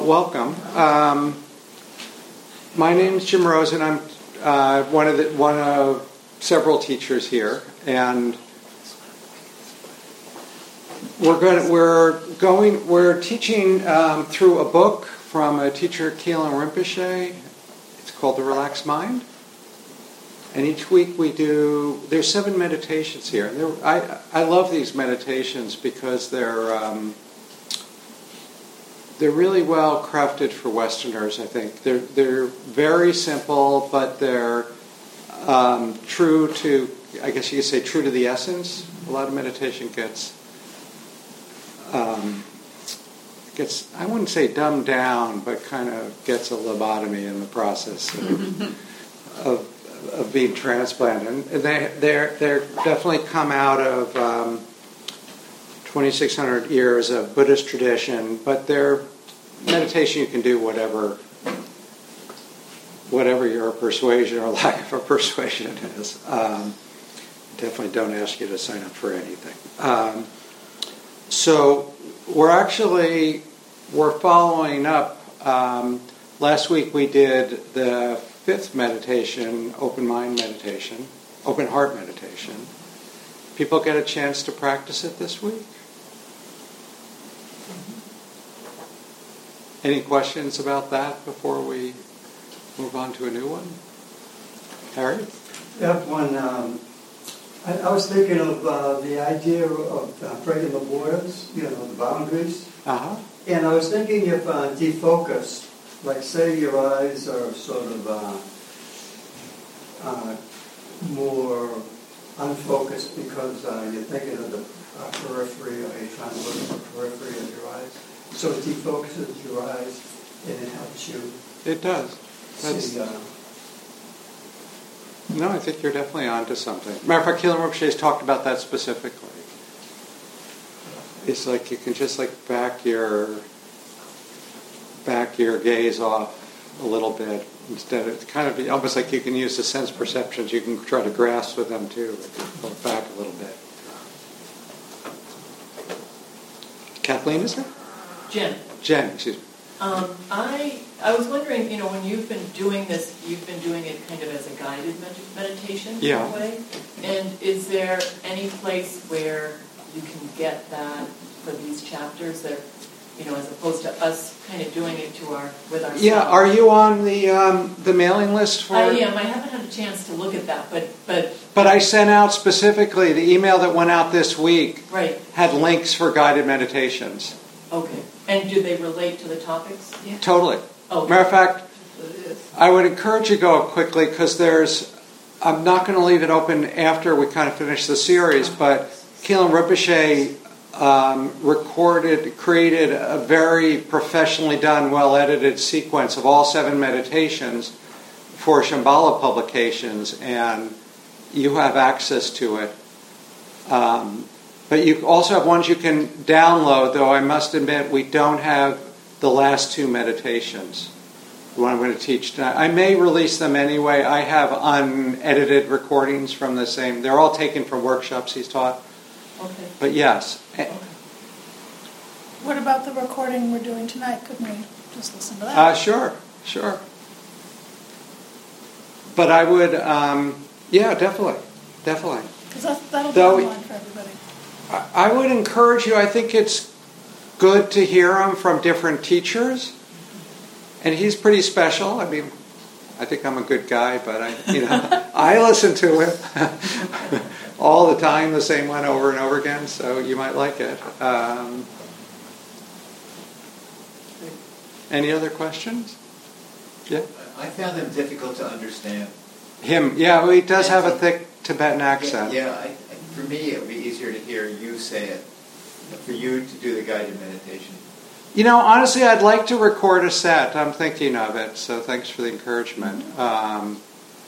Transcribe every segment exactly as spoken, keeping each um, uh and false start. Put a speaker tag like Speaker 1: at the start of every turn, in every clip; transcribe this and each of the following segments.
Speaker 1: Welcome. Um, my name is Jim Rosen. I'm uh, one of the one of several teachers here, and we're going. We're going. We're teaching um, through a book from a teacher, Keelan Rinpoche. It's called The Relaxed Mind. And each week we do. There's seven meditations here. And there, I I love these meditations because they're. Um, They're really well crafted for Westerners, I think. They're they're very simple, but they're um, true to, I guess you could say, true to the essence. A lot of meditation gets, um, gets I wouldn't say dumbed down, but kind of gets a lobotomy in the process of, of, of being transplanted. And they they're they're definitely come out of um, twenty-six hundred years of Buddhist tradition, but they're meditation you can do whatever whatever your persuasion or lack of a persuasion is. Um, definitely don't ask you to sign up for anything. Um, so we're actually we're following up. Um, last week we did the fifth meditation, open mind meditation, open heart meditation. People get a chance to practice it this week? Any questions about that before we move on to a new one? Harry?
Speaker 2: Yep, one. Um, I, I was thinking of uh, the idea of uh, breaking the borders, you know, the boundaries.
Speaker 1: Uh-huh.
Speaker 2: And I was thinking if uh, defocus, like say your eyes are sort of uh, uh, more unfocused because uh, you're thinking of the uh, periphery, or you're trying to look at the periphery of your eyes. So it defocuses your eyes, and it helps you.
Speaker 1: It does. That's,
Speaker 2: see, uh,
Speaker 1: no, I think you're definitely onto something. Matter of fact, Keelan Rinpoche has talked about that specifically. It's like you can just like back your back your gaze off a little bit instead. Of, it's kind of almost like you can use the sense perceptions. You can try to grasp with them too. Pull it back a little bit. Kathleen, is there?
Speaker 3: Jen.
Speaker 1: Jen, excuse me.
Speaker 3: Um, I I was wondering, you know, when you've been doing this, you've been doing it kind of as a guided med- meditation
Speaker 1: yeah.
Speaker 3: in a way. And is there any place where you can get that for these chapters that, you know, as opposed to us kind of doing it to our with ourselves?
Speaker 1: Yeah. Are you on the um, the mailing list for?
Speaker 3: I am. I haven't had a chance to look at that, but but.
Speaker 1: But I sent out specifically the email that went out this week.
Speaker 3: Right.
Speaker 1: Had links for guided meditations.
Speaker 3: Okay. And do they relate to the topics?
Speaker 1: Yeah. Totally.
Speaker 3: Okay.
Speaker 1: Matter of fact, I would encourage you to go quickly because there's. I'm not going to leave it open after we kind of finish the series, but Keelan Rinpoche um, recorded, created a very professionally done, well-edited sequence of all seven meditations for Shambhala Publications, and you have access to it. Um, But you also have ones you can download, though I must admit we don't have the last two meditations, the one I'm going to teach tonight. I may release them anyway. I have unedited recordings from the same. They're all taken from workshops he's taught.
Speaker 3: Okay.
Speaker 1: But yes.
Speaker 3: Okay.
Speaker 4: What about the recording we're doing tonight? Couldn't we just listen to that?
Speaker 1: Uh, sure, sure. But I would, um, yeah, definitely, definitely.
Speaker 4: Because that, that'll
Speaker 1: Though
Speaker 4: be
Speaker 1: we-
Speaker 4: online for everybody.
Speaker 1: I would encourage you, I think it's good to hear them from different teachers. And he's pretty special. I mean, I think I'm a good guy, but I, you know, I listen to him all the time, the same one over and over again, so you might like it. Um, any other questions? Yeah?
Speaker 5: I found them difficult to understand.
Speaker 1: Him, yeah, well, he does have a thick Tibetan accent.
Speaker 5: Yeah, yeah I, for me it would be easier to hear you say it, for you to do the guided meditation.
Speaker 1: You know, honestly, I'd like to record a set. I'm thinking of it, so thanks for the encouragement. Um,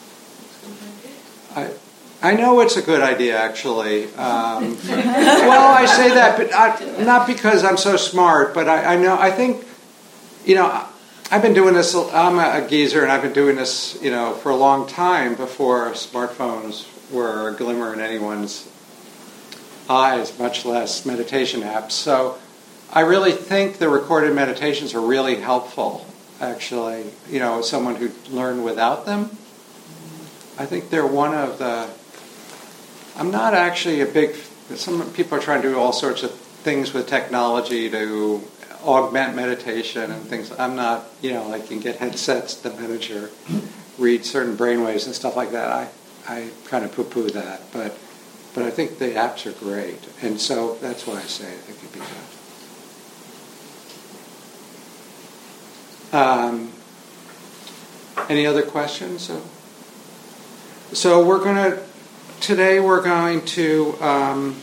Speaker 1: I, I know it's a good idea, actually. Um, well, I say that, but I, not because I'm so smart, but I, I know, I think, you know, I've been doing this, I'm a, a geezer, and I've been doing this, you know, for a long time before smartphones were a glimmer in anyone's eyes, much less meditation apps. So I really think the recorded meditations are really helpful, actually. You know, as someone who learned without them, I think they're one of the... I'm not actually a big... Some people are trying to do all sorts of things with technology to augment meditation and things. I'm not, you know, like you can get headsets to manage or read certain brainwaves and stuff like that. I, I kind of poo-poo that, but but I think the apps are great, and so that's why I say I think it'd be good. Um, any other questions? So, so we're going to today. We're going to um,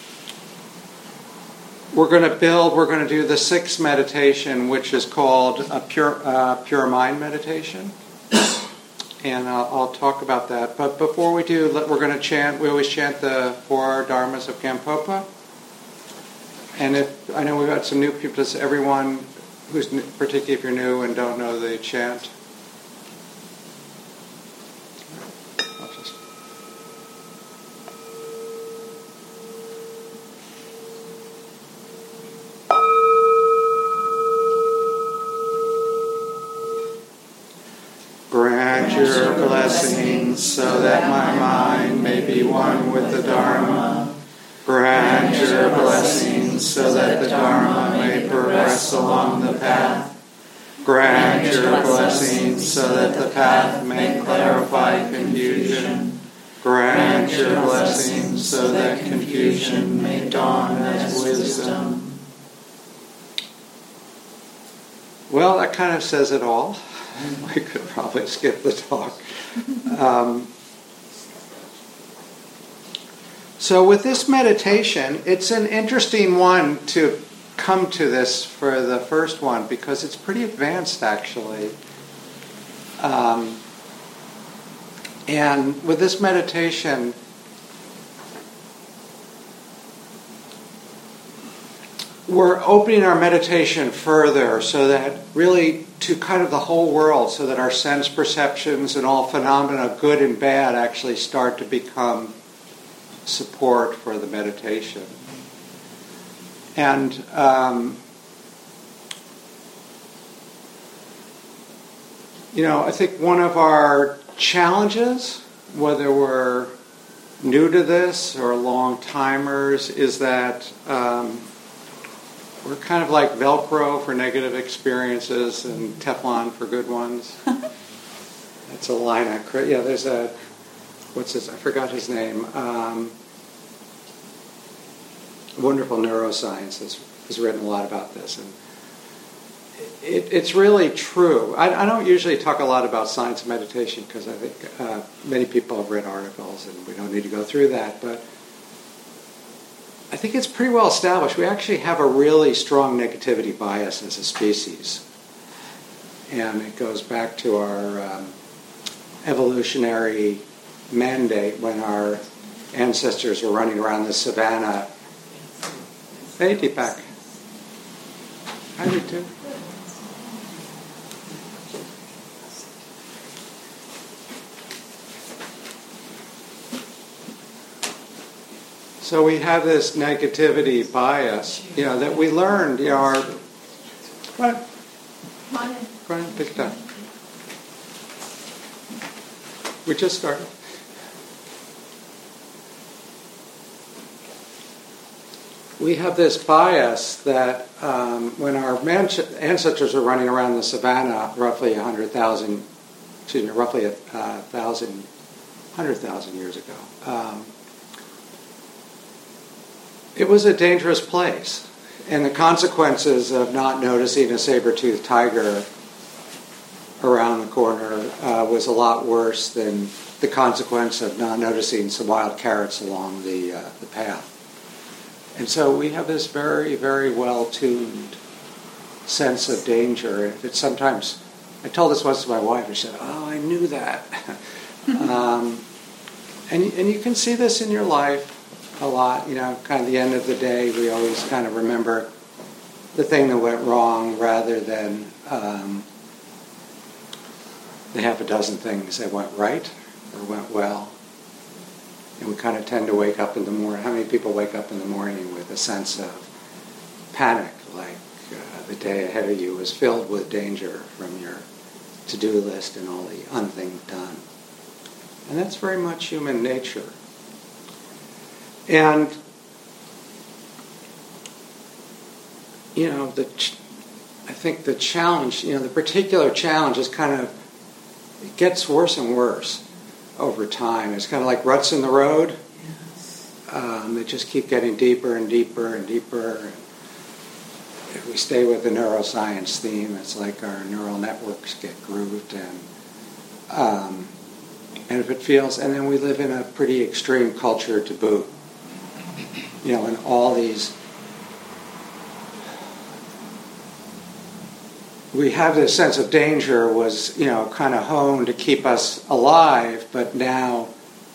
Speaker 1: we're going to build. We're going to do the sixth meditation, which is called a pure uh, pure mind meditation. And I'll, I'll talk about that. But before we do, let, we're going to chant. We always chant the four dharmas of Gampopa. And if I know we've got some new people, does everyone who's new, particularly if you're new and don't know the chant? I'll just... Grant your blessings so that my mind may be one with the Dharma. Grant your blessings so that the Dharma may progress along the path. Grant your blessings so that the path may clarify confusion. Grant your blessings so that confusion may dawn as wisdom. Well, that kind of says it all. We could probably skip the talk. Um, so with this meditation, it's an interesting one to come to this for the first one because it's pretty advanced actually. Um, and with this meditation, we're opening our meditation further so that really to kind of the whole world, so that our sense perceptions and all phenomena, good and bad, actually start to become support for the meditation. And um, you know, I think one of our challenges, whether we're new to this or long-timers, is that um, we're kind of like Velcro for negative experiences and Teflon for good ones. That's a line I create. Yeah, there's a, what's his, I forgot his name. Um, wonderful neuroscience has, has written a lot about this. And it, it's really true. I, I don't usually talk a lot about science and meditation because I think uh, many people have read articles and we don't need to go through that. But I think it's pretty well established. We actually have a really strong negativity bias as a species. And it goes back to our um, evolutionary mandate when our ancestors were running around the savannah. Hey, Deepak. How do you do? So we have this negativity bias, you know, that we learned, you know, our... What? Come on, pick it up. We just started. We have this bias that um, when our man- ancestors were running around the savannah roughly one hundred thousand, excuse me, roughly a uh, thousand, one hundred thousand years ago, um, it was a dangerous place. And the consequences of not noticing a saber-toothed tiger around the corner uh, was a lot worse than the consequence of not noticing some wild carrots along the uh, the path. And so we have this very, very well-tuned sense of danger. If it's sometimes, I told this once to my wife, and she said, "Oh, I knew that." um, and and you can see this in your life a lot. You know, kind of the end of the day, we always kind of remember the thing that went wrong rather than um, the half a dozen things that went right or went well. And we kind of tend to wake up in the morning. How many people wake up in the morning with a sense of panic? like uh, the day ahead of you is filled with danger from your to-do list and all the unthing done. And that's very much human nature. And, you know, the ch- I think the challenge, you know, the particular challenge is kind of, it gets worse and worse over time. It's kind of like ruts in the road. Um, they just keep getting deeper and deeper and deeper. And if we stay with the neuroscience theme, it's like our neural networks get grooved, and um, and if it feels, and then we live in a pretty extreme culture to boot. You know, and all these, we have this sense of danger was, you know, kind of honed to keep us alive, but now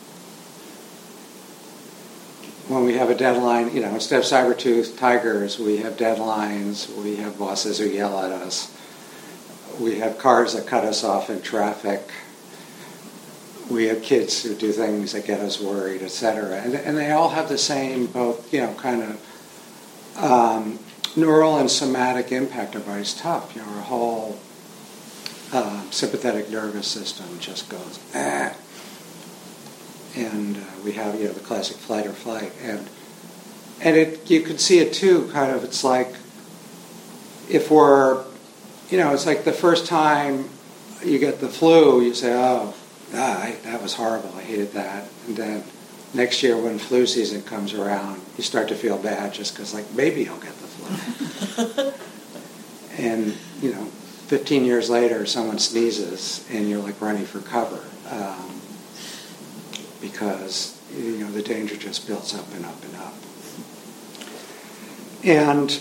Speaker 1: when we have a deadline, you know, instead of saber-toothed tigers, we have deadlines, we have bosses who yell at us, we have cars that cut us off in traffic, we have kids who do things that get us worried, et cetera. And, and they all have the same, both, you know, kind of um, neural and somatic impact. Our body's tough. You know, our whole uh, sympathetic nervous system just goes, ah. And uh, we have, you know, the classic flight or flight. And and it you can see it too, kind of, it's like, if we're, you know, it's like the first time you get the flu, you say, oh, ah, I, that was horrible, I hated that. And then next year when flu season comes around, you start to feel bad just because, like, maybe I'll get the flu. And, you know, fifteen years later, someone sneezes and you're, like, running for cover. Um, because, you know, the danger just builds up and up and up. And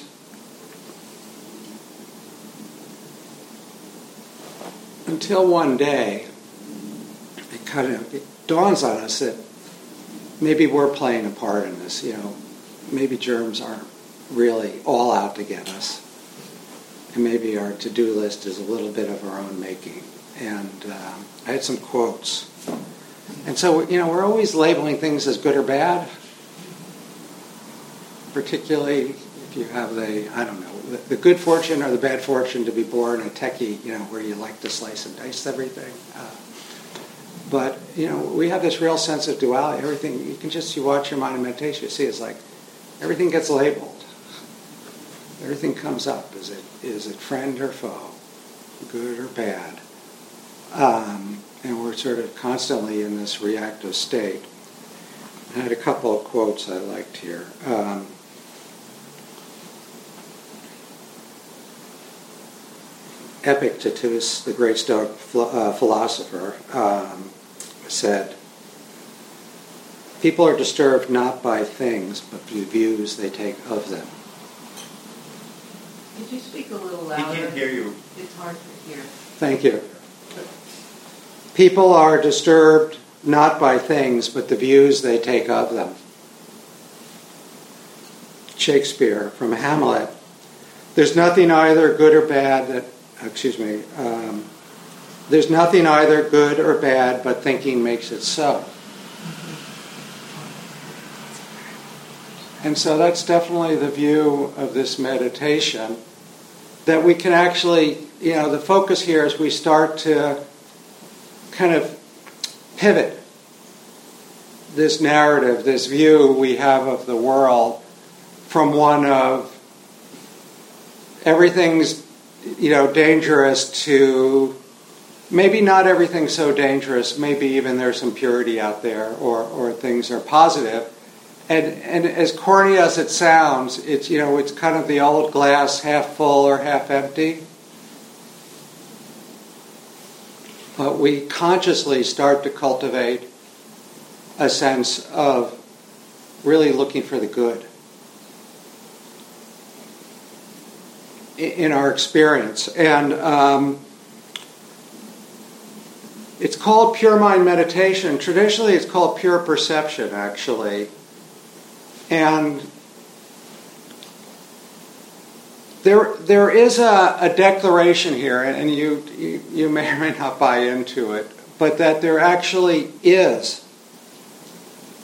Speaker 1: until one day, it kind of it dawns on us that maybe we're playing a part in this. You know, maybe germs aren't really all out to get us. And maybe our to-do list is a little bit of our own making. And um, I had some quotes. And so, you know, we're always labeling things as good or bad, particularly if you have the, I don't know, the, the good fortune or the bad fortune to be born a techie, you know, where you like to slice and dice everything. Uh, but, you know, we have this real sense of duality. Everything, you can just, you watch your mind in meditation, you see it's like everything gets labeled. Everything comes up. Is it, is it friend or foe? Good or bad? Um... And we're sort of constantly in this reactive state. I had a couple of quotes I liked here. Um, Epictetus, the great Stoic uh, philosopher, um, said, people are disturbed not by things, but by the views they take of them.
Speaker 6: Could you speak a little
Speaker 5: He
Speaker 6: louder?
Speaker 5: can't hear you.
Speaker 6: It's hard to hear.
Speaker 1: Thank you. People are disturbed not by things, but the views they take of them. Shakespeare, from Hamlet. There's nothing either good or bad that, excuse me, um, there's nothing either good or bad, but thinking makes it so. And so that's definitely the view of this meditation, that we can actually, you know, the focus here is we start to kind of pivot this narrative, this view we have of the world from one of everything's, you know, dangerous to maybe not everything's so dangerous, maybe even there's some purity out there, or, or things are positive. And, and as corny as it sounds, it's, you know, it's kind of the old glass half full or half empty. But we consciously start to cultivate a sense of really looking for the good in our experience. And um, it's called pure mind meditation. Traditionally, it's called pure perception, actually. And There, there is a, a declaration here, and you, you, you may or may not buy into it, but that there actually is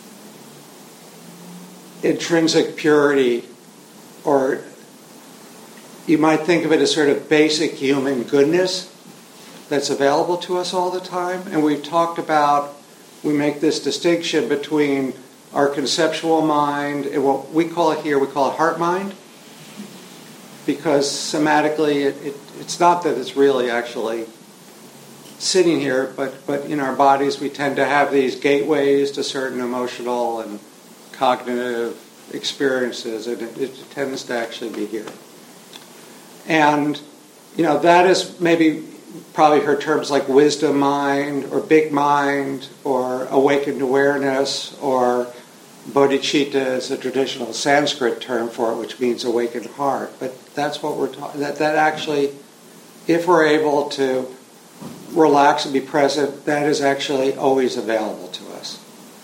Speaker 1: intrinsic purity or you might think of it as sort of basic human goodness that's available to us all the time. And we've talked about, we make this distinction between our conceptual mind and what we call it here, we call it heart mind. Because somatically, it, it, it's not that it's really actually sitting here, but, but in our bodies we tend to have these gateways to certain emotional and cognitive experiences, and it, it tends to actually be here. And, you know, that is maybe probably heard terms like wisdom mind or big mind or awakened awareness or bodhicitta is a traditional Sanskrit term for it, which means awakened heart. But that's what we're talking, that, that actually, if we're able to relax and be present, that is actually always available to us.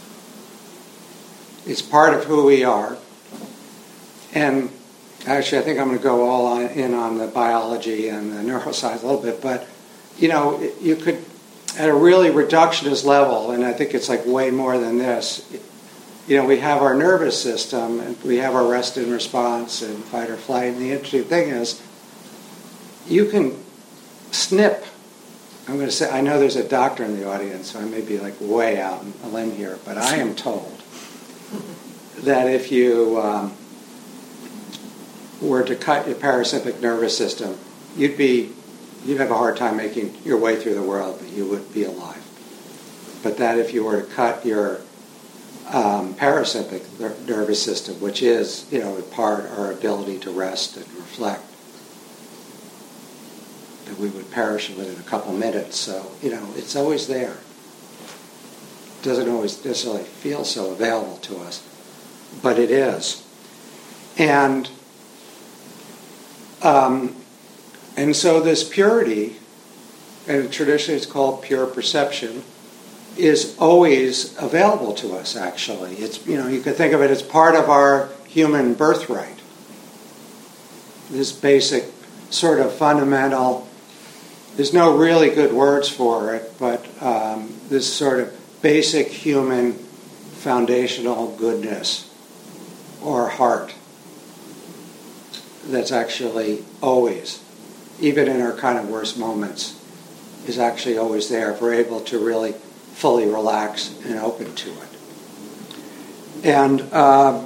Speaker 1: It's part of who we are. And actually, I think I'm going to go all on, in on the biology and the neuroscience a little bit, but, you know, you could, at a really reductionist level, and I think it's like way more than this, you know, we have our nervous system, and we have our rest and response and fight or flight, and the interesting thing is, you can snip, I'm going to say, I know there's a doctor in the audience, so I may be like way out on a limb here, but I am told that if you um, were to cut your parasympathetic nervous system, you'd be, you'd have a hard time making your way through the world, but you would be alive. But that if you were to cut your um, parasympathetic nervous system, which is, you know, in part our ability to rest and reflect, that we would perish within a couple minutes. So, you know, it's always there. It doesn't always necessarily feel so available to us, but it is. And um, and so this purity, and traditionally it's called pure perception, is always available to us, actually. It's, you know, you could think of it as part of our human birthright. This basic sort of fundamental, there's no really good words for it, but um, this sort of basic human foundational goodness or heart that's actually always, even in our kind of worst moments, is actually always there if we're able to really fully relax and open to it. And um,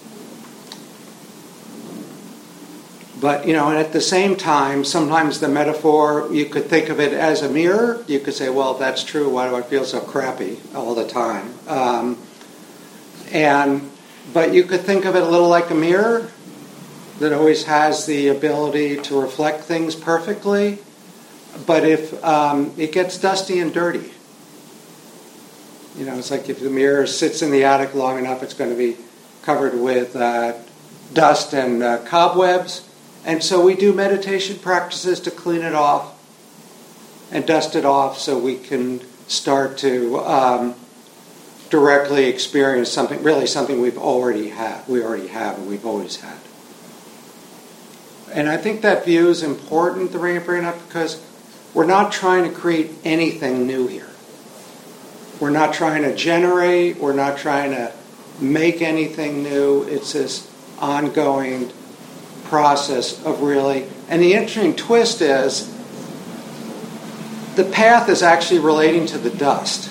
Speaker 1: but, you know, and at the same time, sometimes the metaphor, you could think of it as a mirror. You could say, well, if that's true, why do I feel so crappy all the time? Um, and but you could think of it a little like a mirror that always has the ability to reflect things perfectly. But if um, it gets dusty and dirty, you know, it's like if the mirror sits in the attic long enough, it's going to be covered with uh, dust and uh, cobwebs. And so we do meditation practices to clean it off and dust it off so we can start to um, directly experience something, really something we've already had, we already have and we've always had. And I think that view is important to bring it up because we're not trying to create anything new here. We're not trying to generate, we're not trying to make anything new. It's this ongoing process of really, and the interesting twist is the path is actually relating to the dust.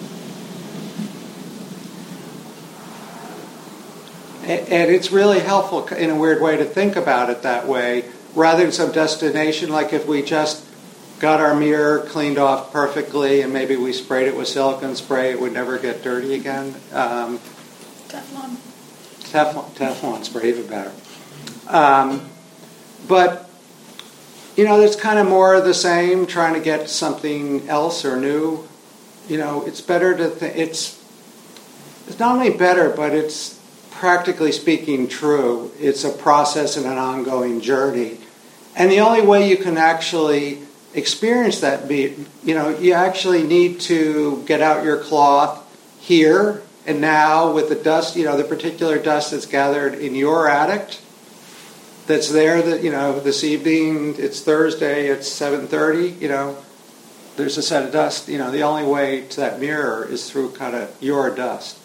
Speaker 1: And it's really helpful in a weird way to think about it that way, rather than some destination, like if we just got our mirror cleaned off perfectly and maybe we sprayed it with silicone spray, it would never get dirty again. Um,
Speaker 4: Teflon.
Speaker 1: Teflon, Teflon spray, even better. Um, but, you know, it's kind of more of the same, trying to get something else or new. You know, it's better to, th- it's, it's not only better, but it's practically speaking true. It's a process and an ongoing journey. And the only way you can actually experience that, be, you know, you actually need to get out your cloth here and now with the dust, you know, the particular dust that's gathered in your attic, that's there, that, you know, this evening, it's Thursday, it's seven thirty, you know, there's a set of dust, you know, the only way to that mirror is through kind of your dust.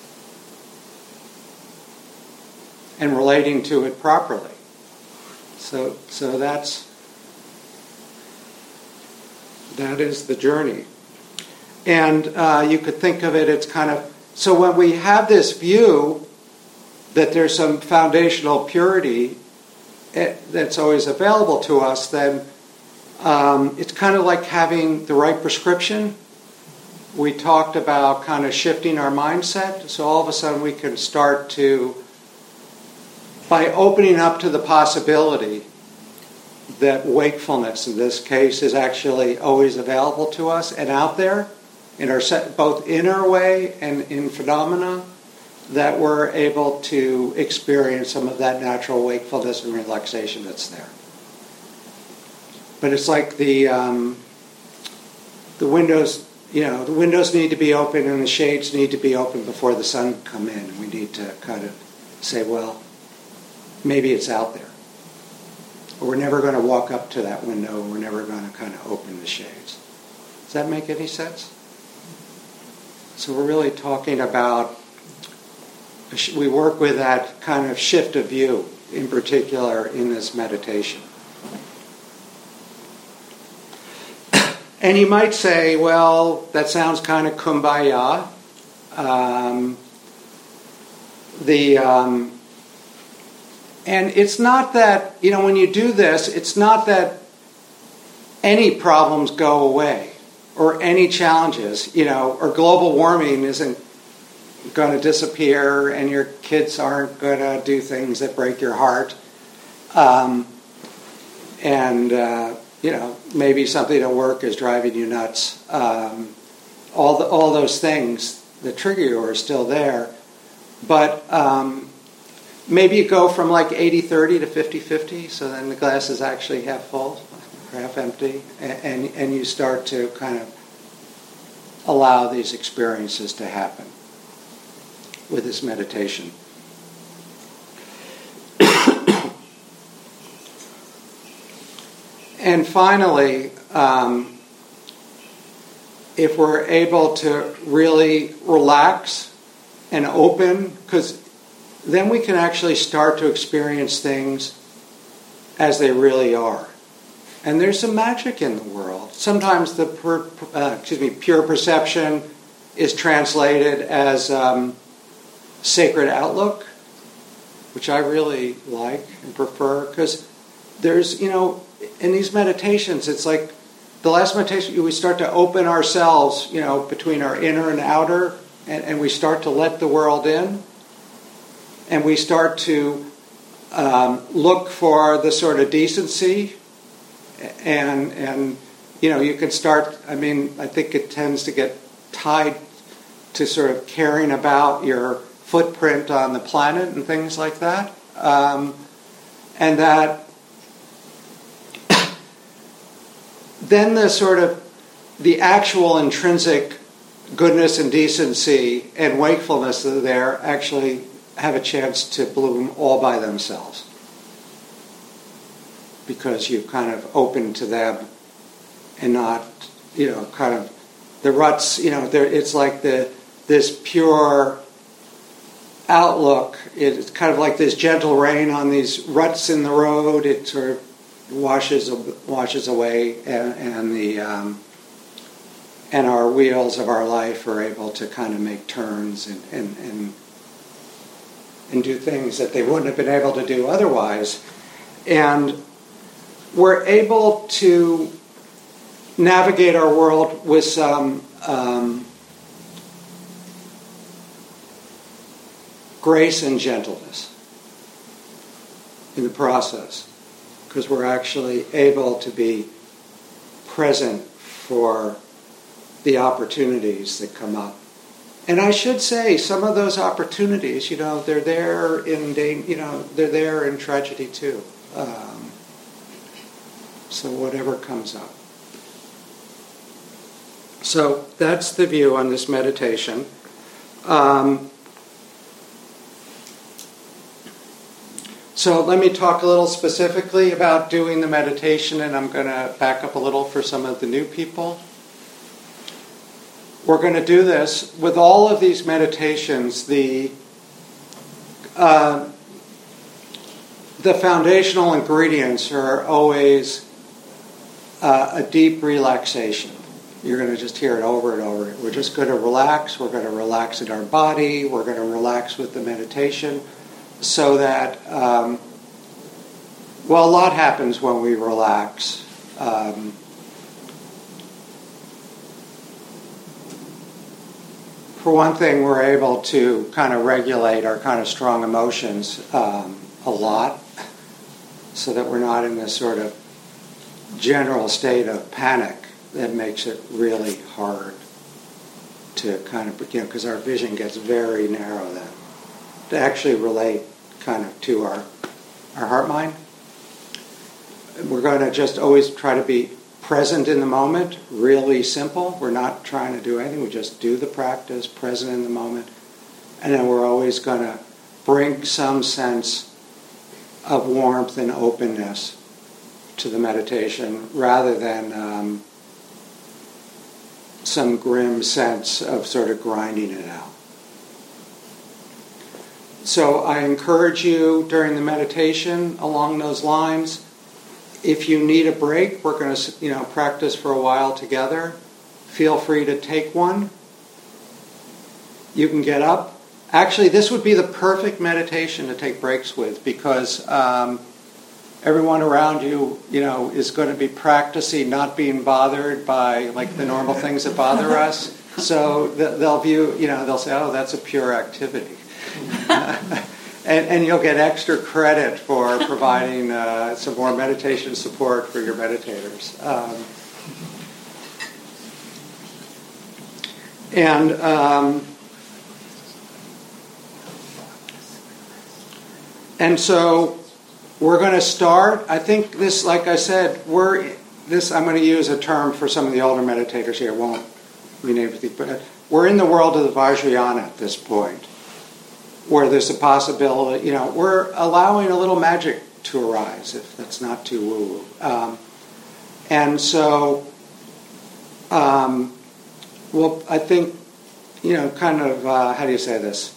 Speaker 1: And relating to it properly. So, so that's that is the journey. And uh, you could think of it, it's kind of, so when we have this view that there's some foundational purity that's always available to us, then um, it's kind of like having the right prescription. We talked about kind of shifting our mindset, so all of a sudden we can start to, by opening up to the possibility that wakefulness, in this case, is actually always available to us and out there, in our set, both in our way and in phenomena, that we're able to experience some of that natural wakefulness and relaxation that's there. But it's like the um, the windows, you know, the windows need to be open and the shades need to be open before the sun come in. We need to kind of say, well, maybe it's out there. Or we're never going to walk up to that window. We're never going to kind of open the shades. Does that make any sense? So we're really talking about, we work with that kind of shift of view, in particular in this meditation. And you might say, well, that sounds kind of kumbaya. Um, the um, and it's not that, you know, when you do this, it's not that any problems go away or any challenges, you know, or global warming isn't going to disappear and your kids aren't going to do things that break your heart. Um, and, uh, you know, maybe something at work is driving you nuts. Um, all the, all those things that trigger you are still there. But um, maybe you go from like eighty thirty to fifty fifty, so then the glass is actually half full or half empty, and, and, and you start to kind of allow these experiences to happen with this meditation. And finally, um, if we're able to really relax and open, because then we can actually start to experience things as they really are. And there's some magic in the world. Sometimes the per, uh, excuse me, pure perception is translated as um, sacred outlook, which I really like and prefer, because there's, you know, in these meditations, it's like the last meditation, we start to open ourselves, you know, between our inner and outer, and, and we start to let the world in, and we start to um, look for the sort of decency, and and you know, you can start. I mean, I think it tends to get tied to sort of caring about your footprint on the planet and things like that, um, and that. Then the sort of, the actual intrinsic goodness and decency and wakefulness that are there actually have a chance to bloom all by themselves. Because you've kind of opened to them and not, you know, kind of, the ruts, you know, it's like the this pure outlook. It's kind of like this gentle rain on these ruts in the road. It sort of washes washes away, and, and the um, and our wheels of our life are able to kind of make turns and, and and and do things that they wouldn't have been able to do otherwise, and we're able to navigate our world with some um, grace and gentleness in the process. Because we're actually able to be present for the opportunities that come up. And I should say, some of those opportunities, you know, they're there in, you know, they're there in tragedy too. Um, so whatever comes up. So that's the view on this meditation. Um, So let me talk a little specifically about doing the meditation, and I'm going to back up a little for some of the new people. We're going to do this with all of these meditations. The uh, the foundational ingredients are always uh, a deep relaxation. You're going to just hear it over and over. We're just going to relax. We're going to relax in our body. We're going to relax with the meditation so that, um, well, a lot happens when we relax. Um, for one thing, we're able to kind of regulate our kind of strong emotions um, a lot so that we're not in this sort of general state of panic that makes it really hard to kind of, you know, because our vision gets very narrow then, to actually relate kind of to our, our heart mind. We're going to just always try to be present in the moment, really simple. We're not trying to do anything. We just do the practice, present in the moment. And then we're always going to bring some sense of warmth and openness to the meditation rather than um, some grim sense of sort of grinding it out. So I encourage you during the meditation along those lines. If you need a break, we're going to, you know, practice for a while together. Feel free to take one. You can get up. Actually, this would be the perfect meditation to take breaks with because um, everyone around you, you know, is going to be practicing not being bothered by like the normal things that bother us. So they'll view, you know, they'll say, "Oh, that's a pure activity." And, and you'll get extra credit for providing uh, some more meditation support for your meditators. Um, and um, and so we're going to start. I think this, like I said, we're this. I'm going to use a term for some of the older meditators here. I won't rename it, but we're in the world of the Vajrayana at this point, where there's a possibility, you know, we're allowing a little magic to arise, if that's not too woo-woo. Um, and so, um, well, I think, you know, kind of, uh, how do you say this?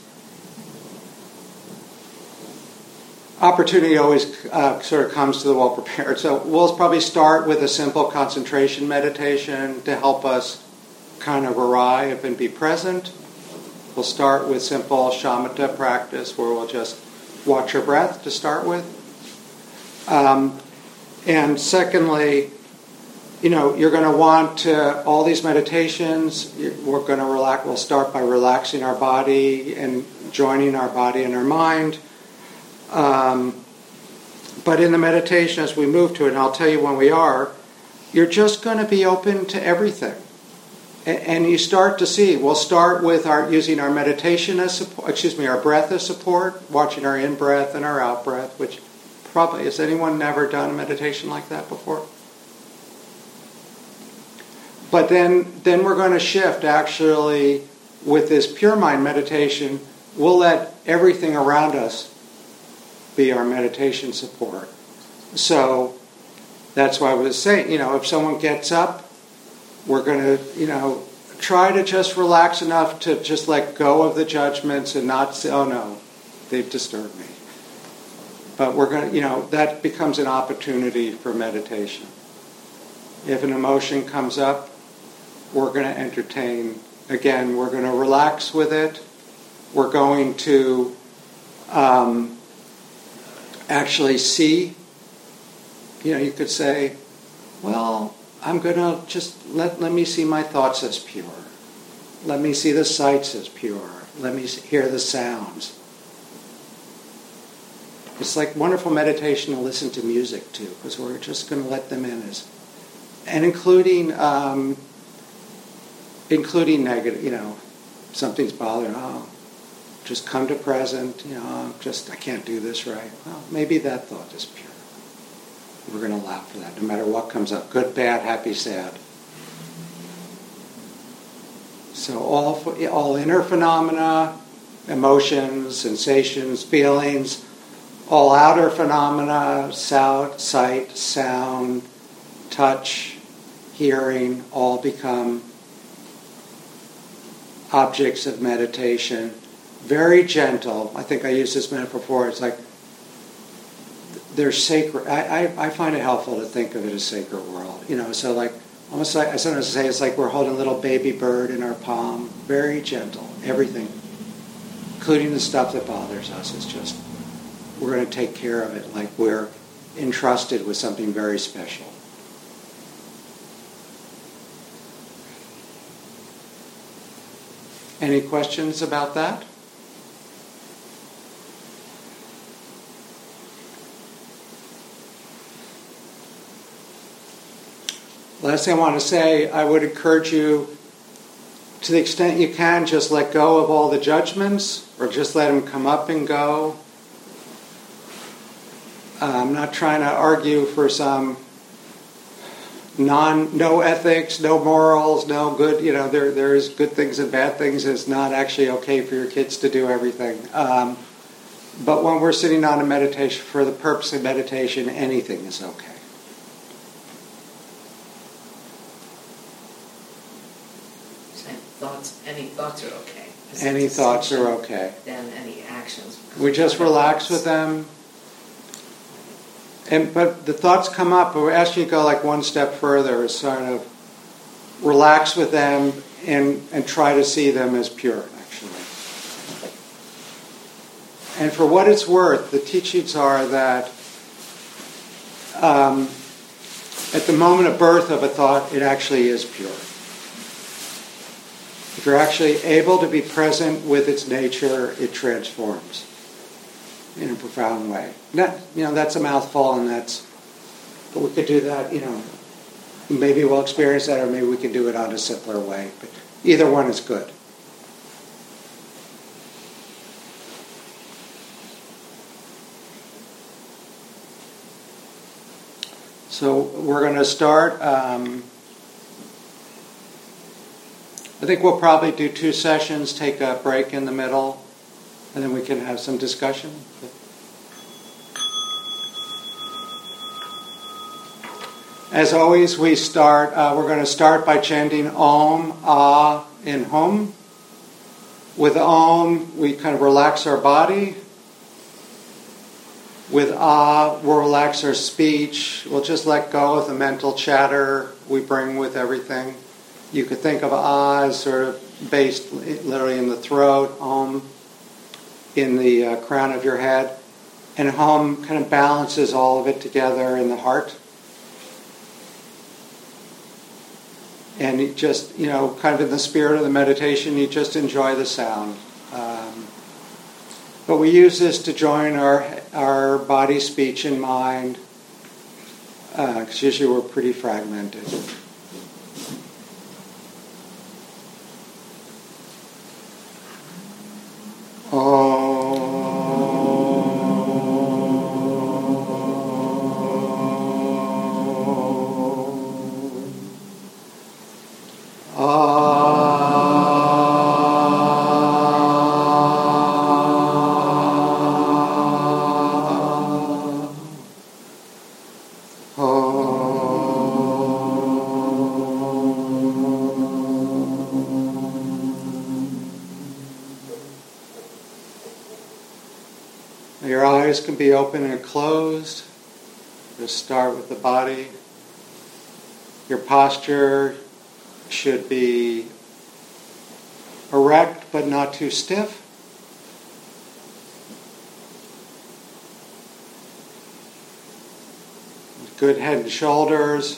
Speaker 1: Opportunity always uh, sort of comes to the well prepared. So we'll probably start with a simple concentration meditation to help us kind of arrive and be present. We'll start with simple shamatha practice where we'll just watch our breath to start with. Um, and secondly, you know, you're going to want to, all these meditations, we're going to relax, we'll start by relaxing our body and joining our body and our mind. Um, but in the meditation, as we move to it, and I'll tell you when we are, you're just going to be open to everything. And you start to see, we'll start with our using our meditation as support, excuse me, our breath as support, watching our in-breath and our out-breath, which probably, has anyone never done a meditation like that before? But then, then we're going to shift, actually, with this pure mind meditation, we'll let everything around us be our meditation support. So that's why I was saying, you know, if someone gets up, we're going to, you know, try to just relax enough to just let go of the judgments and not say, oh no, they've disturbed me. But we're going to, you know, that becomes an opportunity for meditation. If an emotion comes up, we're going to entertain. Again, we're going to relax with it. We're going to um, actually see, you know, you could say, well, I'm going to just let, let me see my thoughts as pure. Let me see the sights as pure. Let me hear the sounds. It's like wonderful meditation to listen to music too, because we're just going to let them in as, and including, um, including negative, you know, something's bothering, oh, just come to present, you know, just, I can't do this right. Well, maybe that thought is pure. We're going to allow for that, no matter what comes up. Good, bad, happy, sad. So all, all inner phenomena, emotions, sensations, feelings, all outer phenomena, sound, sight, sound, touch, hearing, all become objects of meditation. Very gentle. I think I used this metaphor before. It's like they're sacred. I, I, I find it helpful to think of it as sacred world. You know, so like, almost like, I sometimes say it's like we're holding a little baby bird in our palm, very gentle, everything, including the stuff that bothers us. Is just, we're going to take care of it like we're entrusted with something very special. Any questions about that? Last thing I want to say, I would encourage you, to the extent you can, just let go of all the judgments, or just let them come up and go. I'm not trying to argue for some non, no ethics, no morals, no good, you know, there there is good things and bad things. It's not actually okay for your kids to do everything. Um, but when we're sitting on a meditation, for the purpose of meditation, anything is okay.
Speaker 6: Thoughts, any thoughts are okay.
Speaker 1: Any thoughts are okay.
Speaker 6: Then any actions.
Speaker 1: We just relax with them. And but the thoughts come up, but we're asking you to go like one step further, is sort of relax with them and, and try to see them as pure, actually. And for what it's worth, the teachings are that um, at the moment of birth of a thought, it actually is pure. If you're actually able to be present with its nature, it transforms in a profound way. That, you know, that's a mouthful, and that's, but we could do that, you know, maybe we'll experience that, or maybe we can do it on a simpler way. But either one is good. So we're going to start. Um, I think we'll probably do two sessions, take a break in the middle, and then we can have some discussion. As always, we start, uh, we're going to start by chanting Om, Ah, in Hum. With Om, we kind of relax our body. With Ah, we'll relax our speech. We'll just let go of the mental chatter we bring with everything. You could think of Ah as sort of based literally in the throat, Om in the uh, crown of your head, and Hum kind of balances all of it together in the heart. And you just, you know, kind of in the spirit of the meditation, you just enjoy the sound. Um, but we use this to join our our body, speech, and mind, because uh, usually we're pretty fragmented. Your eyes can be open and closed. Just start with the body. Your posture should be erect but not too stiff. Good head and shoulders.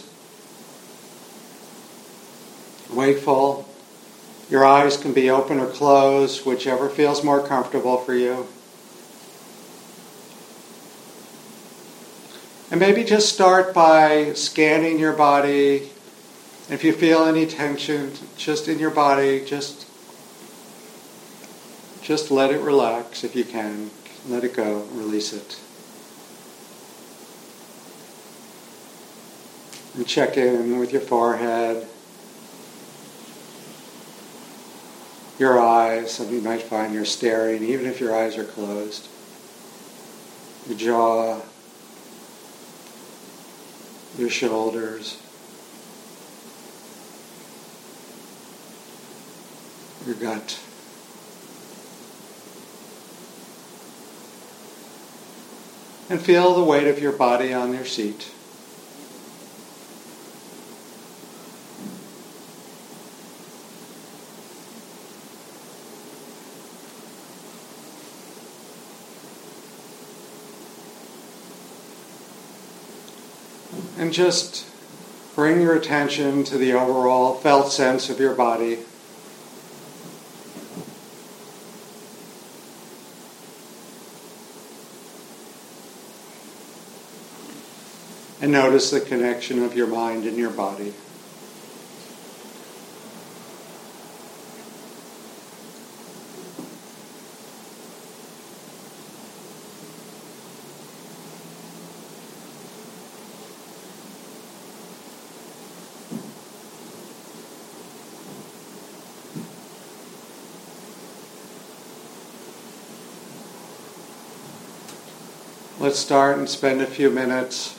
Speaker 1: Wakeful. Your eyes can be open or closed, whichever feels more comfortable for you. And maybe just start by scanning your body. If you feel any tension just in your body, just, just let it relax if you can. Let it go, release it. And check in with your forehead, your eyes. Some of you might find you're staring, even if your eyes are closed. Your jaw, your shoulders, your gut. And feel the weight of your body on your seat. And just bring your attention to the overall felt sense of your body. And notice the connection of your mind and your body. Let's start and spend a few minutes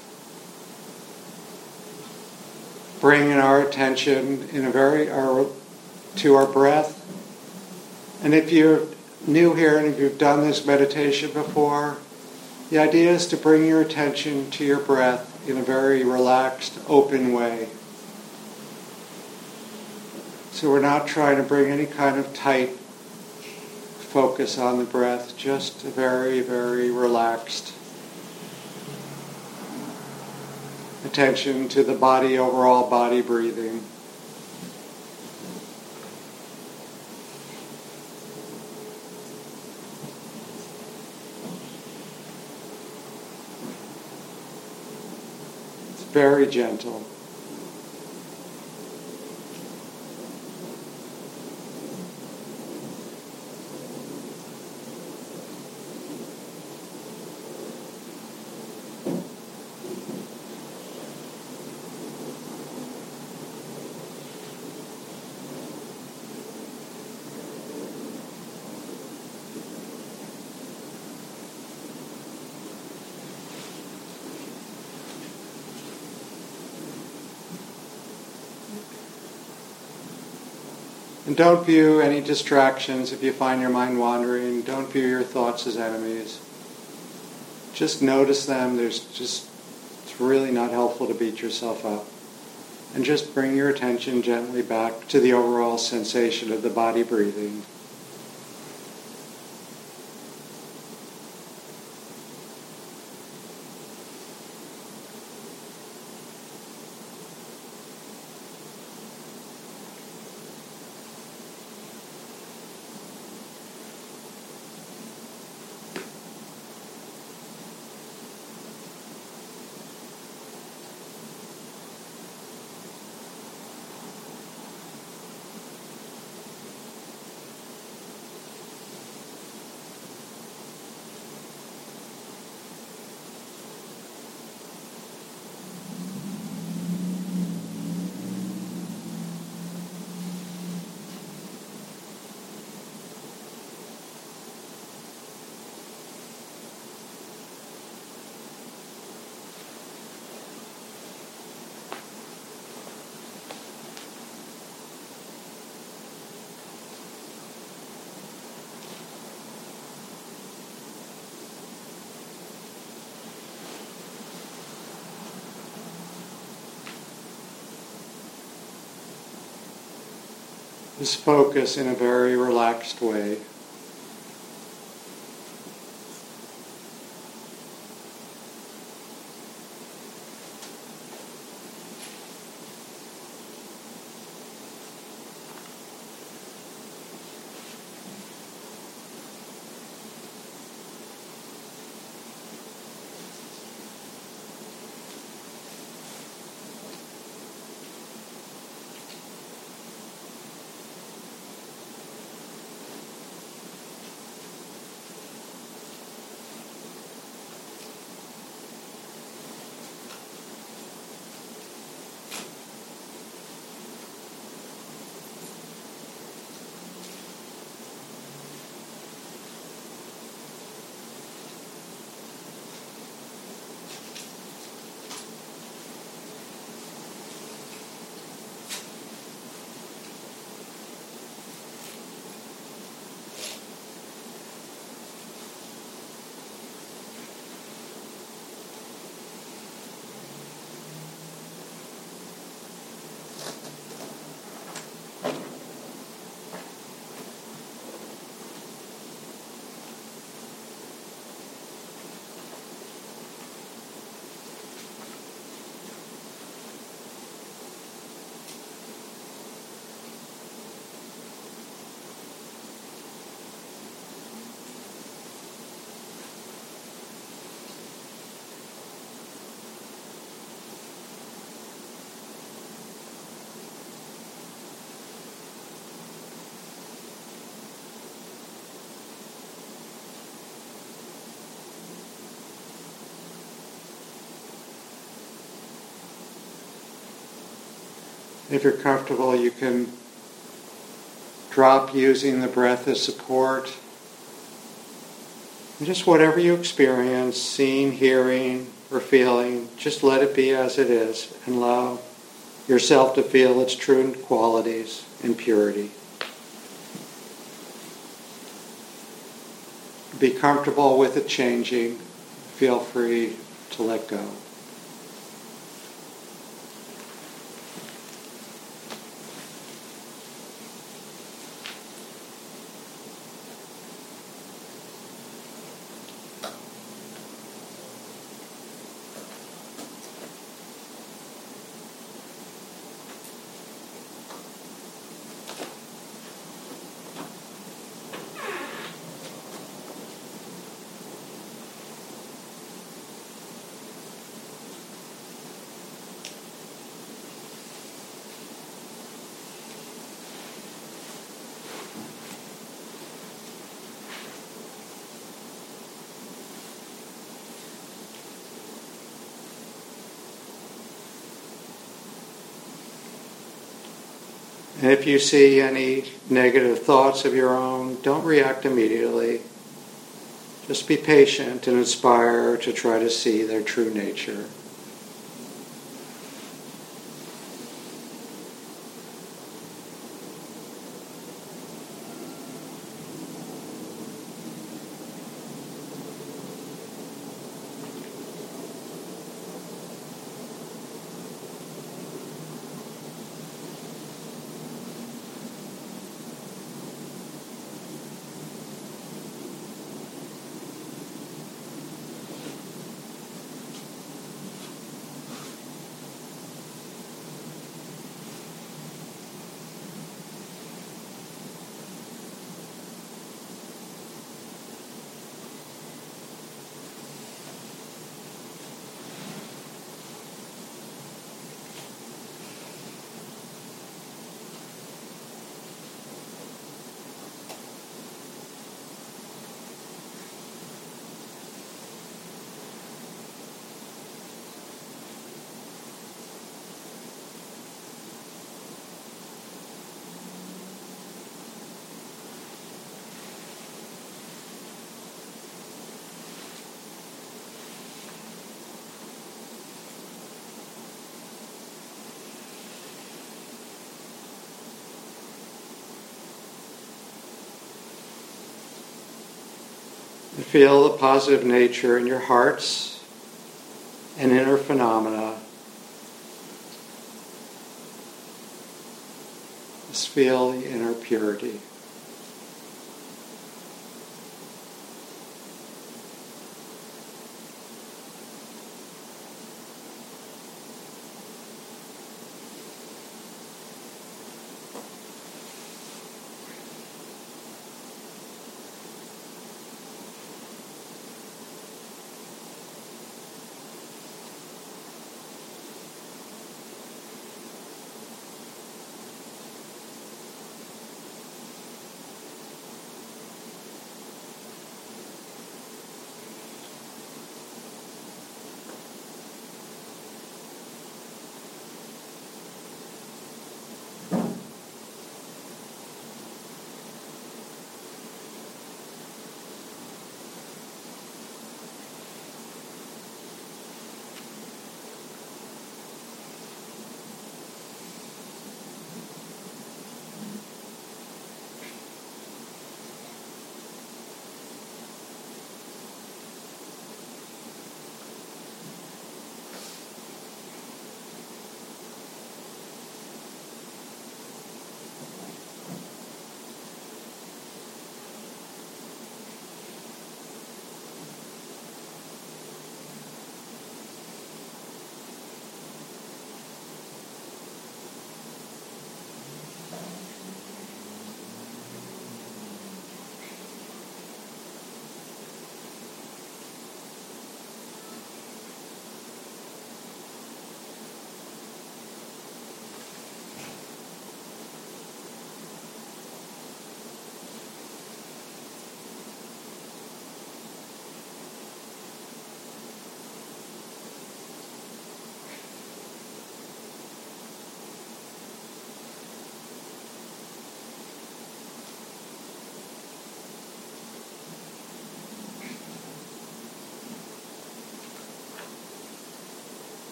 Speaker 1: bringing our attention in a very our, to our breath. And if you're new here and if you've done this meditation before, the idea is to bring your attention to your breath in a very relaxed, open way. So we're not trying to bring any kind of tight focus on the breath, just a very, very relaxed attention to the body, overall body breathing. It's very gentle. And don't view any distractions if you find your mind wandering. Don't view your thoughts as enemies. Just notice them. There's just, it's really not helpful to beat yourself up. And just bring your attention gently back to the overall sensation of the body breathing. Just focus in a very relaxed way. If you're comfortable, you can drop using the breath as support. And just whatever you experience, seeing, hearing, or feeling, just let it be as it is and allow yourself to feel its true qualities and purity. Be comfortable with it changing. Feel free to let go. And if you see any negative thoughts of your own, don't react immediately. Just be patient and inspire to try to see their true nature. And feel the positive nature in your hearts and inner phenomena. Just feel the inner purity.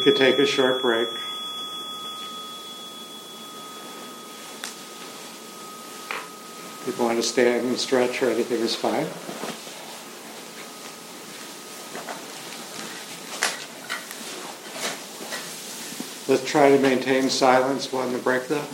Speaker 1: could take a short break. If you want to stand and stretch or anything is fine. Let's try to maintain silence while on the break though.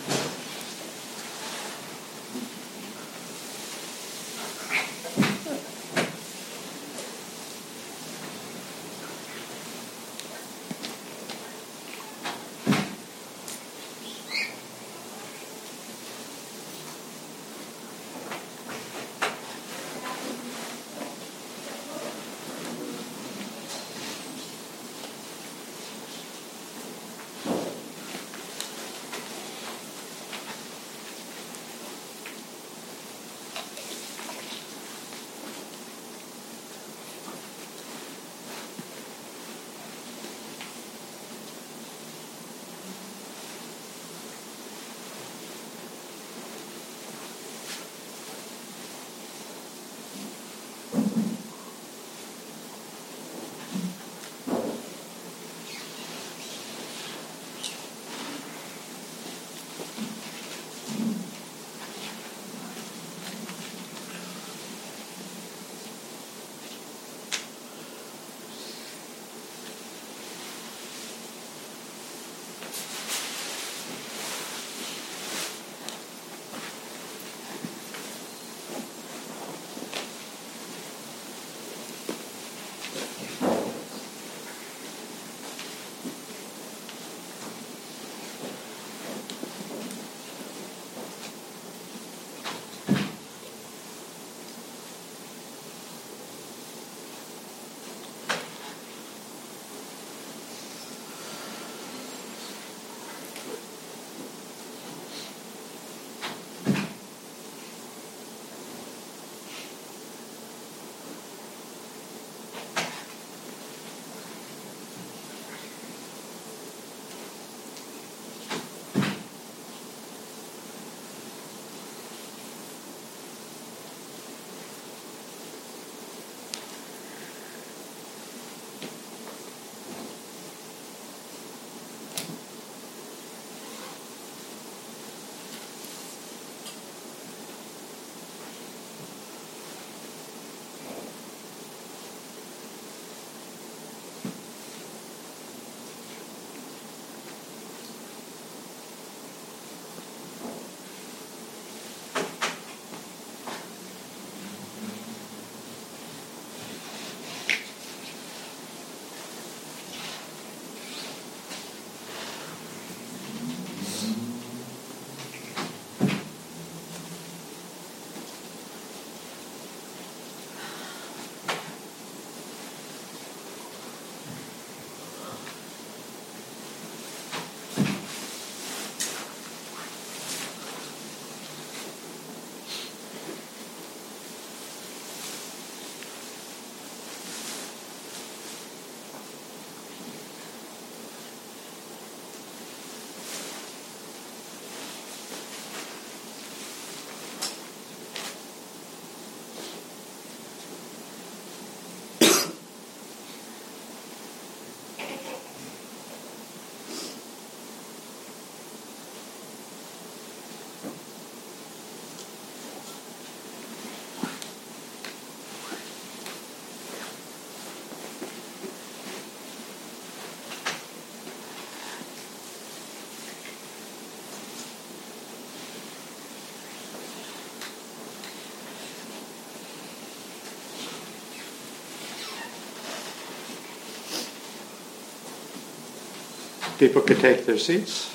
Speaker 1: People could take their seats.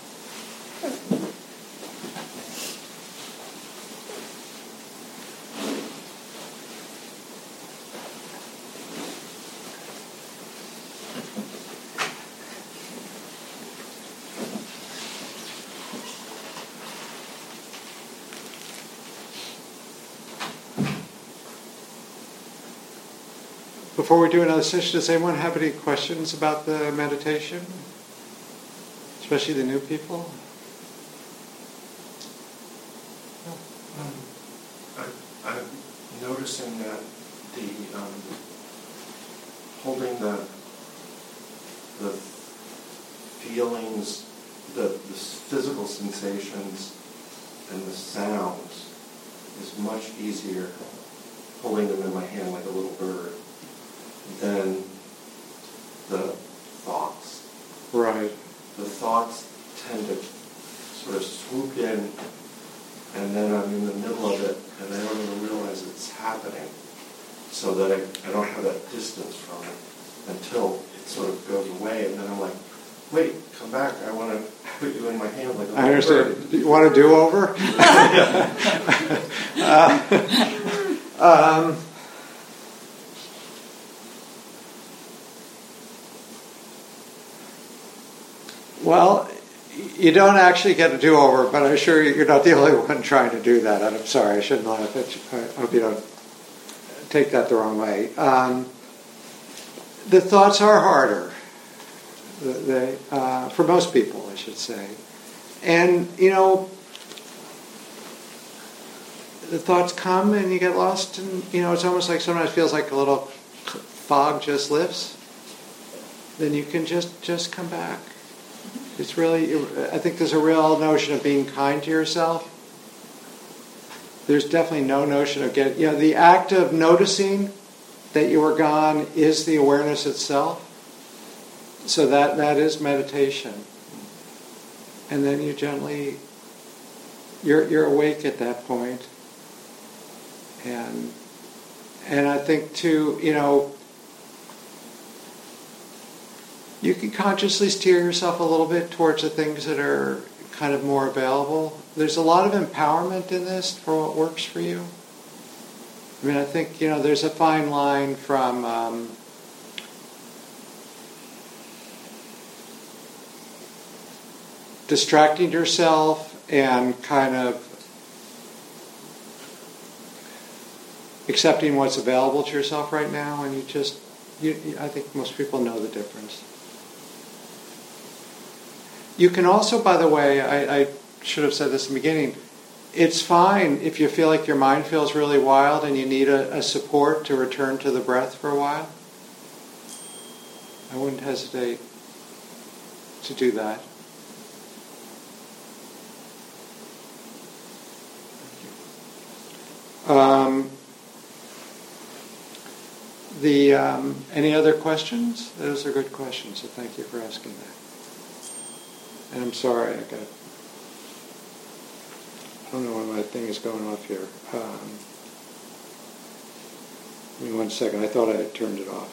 Speaker 1: Before we do another session, does anyone have any questions about the meditation? Especially the new people?
Speaker 7: Um, I, I'm noticing that the um, holding the the feelings, the, the physical sensations and the sounds is much easier holding them in my hand like a little bird than the thoughts.
Speaker 1: Right.
Speaker 7: The thoughts tend to sort of swoop in, and then I'm in the middle of it, and I don't even realize it's happening, so that I, I don't have that distance from it until it sort of goes away, and then I'm like, wait, come back, I want to put you in my hand like a
Speaker 1: I
Speaker 7: little
Speaker 1: understand.
Speaker 7: bird.
Speaker 1: Do you want a do-over? uh, um, well, you don't actually get a do-over, but I'm sure you're not the only one trying to do that. I'm sorry, I shouldn't laugh at you. I hope you don't take that the wrong way. Um, the thoughts are harder. They, uh, for most people, I should say. And, you know, the thoughts come and you get lost, and, you know, it's almost like sometimes it feels like a little fog just lifts. Then you can just, just come back. It's really, I think there's a real notion of being kind to yourself. There's definitely no notion of getting, you know, the act of noticing that you were gone is the awareness itself. So that, that is meditation. And then you gently, you're, you're awake at that point. And, and I think too, you know, you can consciously steer yourself a little bit towards the things that are kind of more available. There's a lot of empowerment in this for what works for you. I mean, I think, you know, there's a fine line from um, distracting yourself and kind of accepting what's available to yourself right now, and you just, you, I think most people know the difference. You can also, by the way, I, I should have said this in the beginning, it's fine if you feel like your mind feels really wild and you need a, a support to return to the breath for a while. I wouldn't hesitate to do that. Um, the um, any other questions? Those are good questions, so thank you for asking that. And I'm sorry, I got, I don't know why my thing is going off here. Um, give me one second, I thought I had turned it off.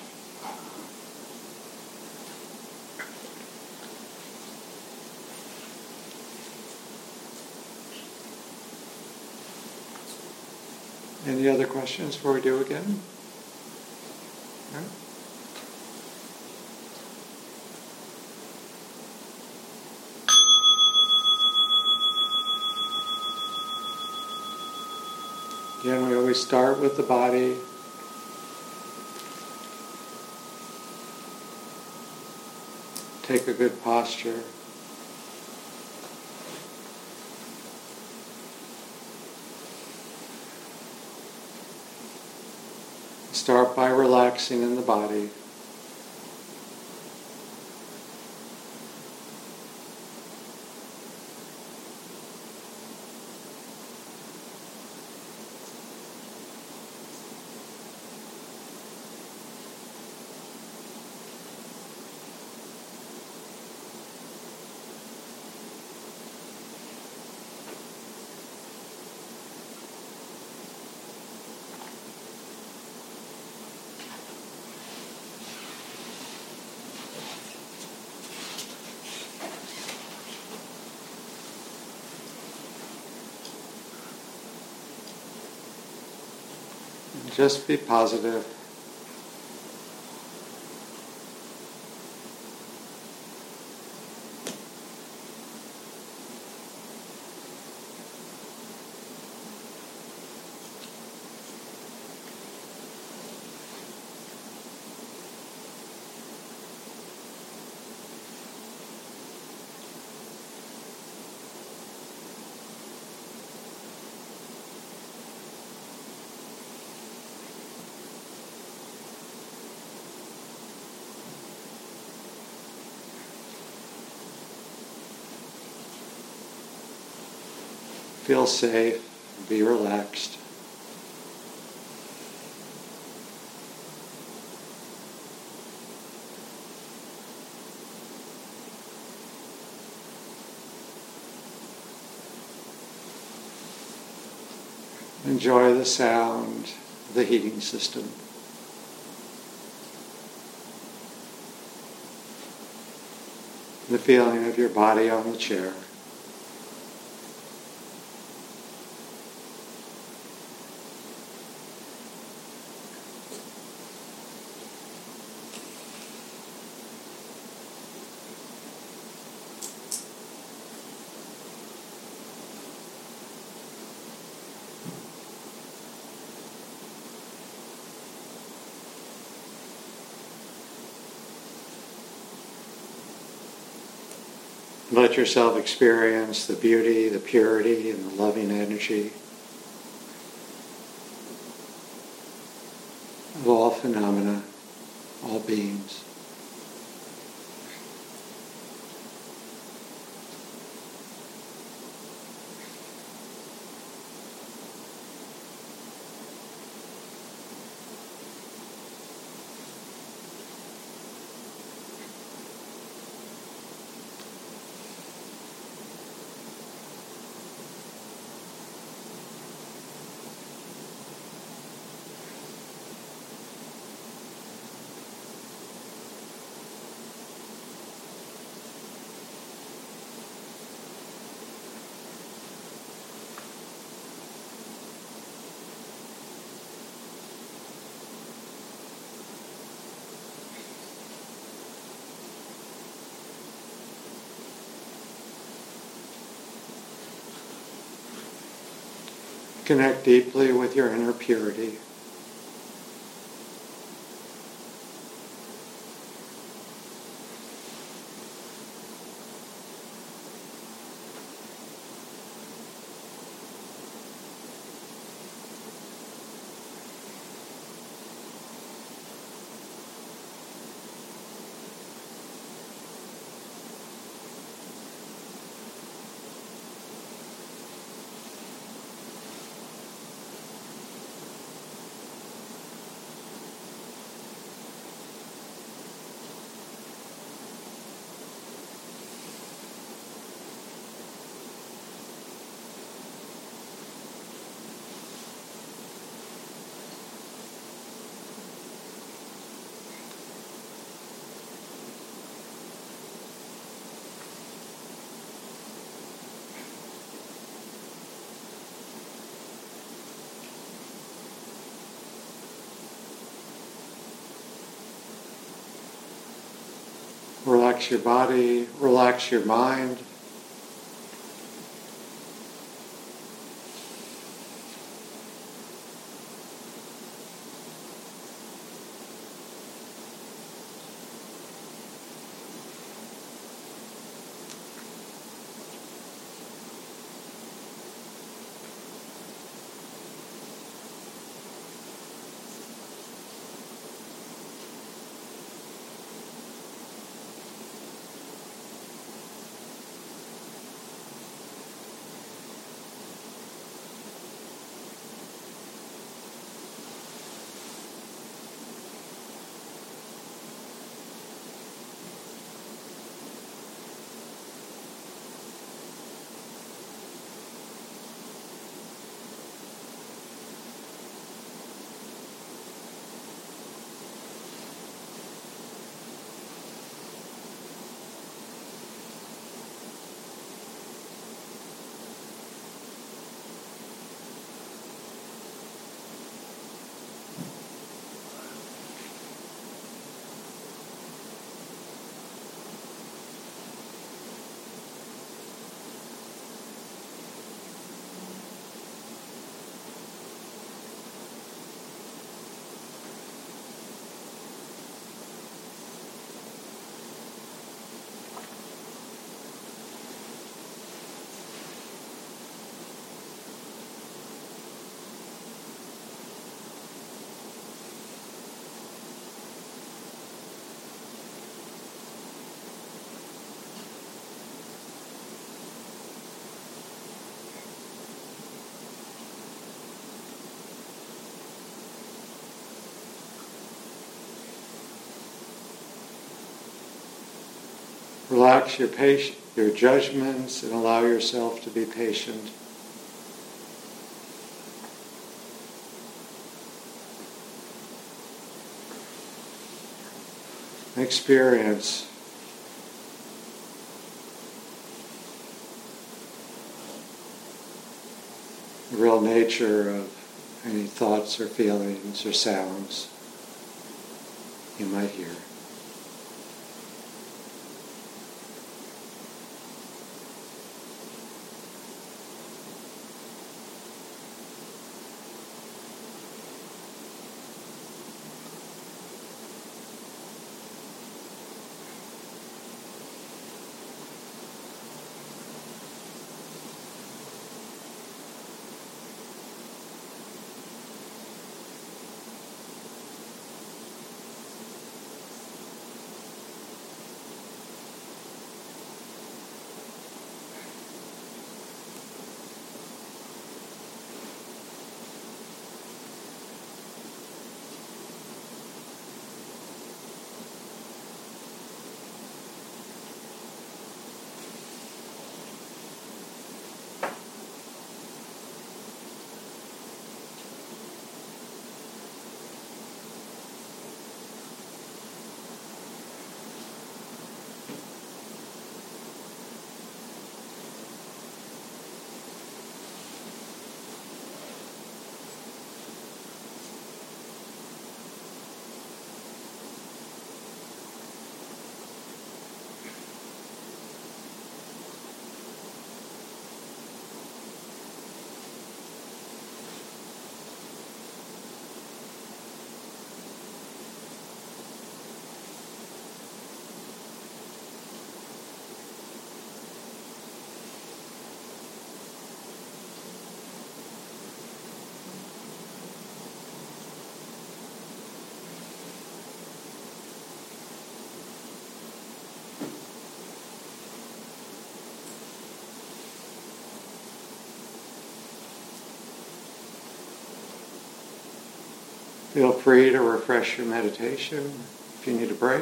Speaker 1: Any other questions before we do again? No? Again, we always start with the body. Take a good posture. Start by relaxing in the body. Just be positive. Feel safe, be relaxed. Enjoy the sound of the heating system. The feeling of your body on the chair. Let yourself experience the beauty, the purity, and the loving energy of all phenomena, all beings. Connect deeply with your inner purity. Relax your body, relax your mind. Relax your patient, your judgments, and allow yourself to be patient. Experience the real nature of any thoughts or feelings or sounds you might hear. Feel free to refresh your meditation if you need a break.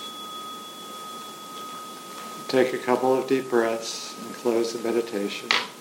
Speaker 1: Take a couple of deep breaths and close the meditation.